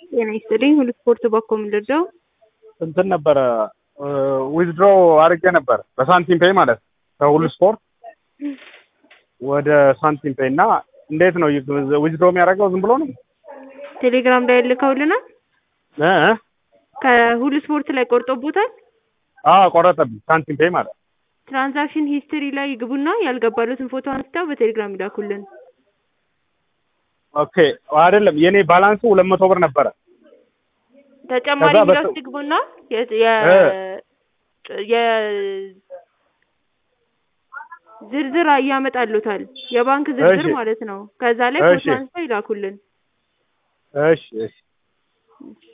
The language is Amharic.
ጤና ይስጥልኝ። ሁሉ ስፖርት ባኮም ልደው እንትን ነበረ ዊዝድሮ አድርጌ ነበር በሳንቲም ፔይ ማለት ከሁሉ ስፖርት ወደ ሳንቲም ፔይ እና እንዴት ነው ዊዝድሮ የሚያደርገው? ዝም ብሎ ነው? ቴሌግራም ላይ ልከውልናል። ከሁሉ ስፖርት ላይ ቆርጦቦታል። ቆረጠብኝ። ሳንቲም ፔይ ማለት ትራንዛክሽን ሂስትሪ ላይ ይግቡና ያልገባሉትን ፎቶ አንስተው በቴሌግራም ይላኩልን። ኦኬ አይደለም የኔ ባላንሱ 200 ብር ነበረ። ተጨማሪ ሚላስ ይግቡና ዝርዝር ያመጣሉታል። የባንክ ዝርዝር ማለት ነው። ከዛ ላይ ፎቶ አንስተው ይላኩልን። እሺ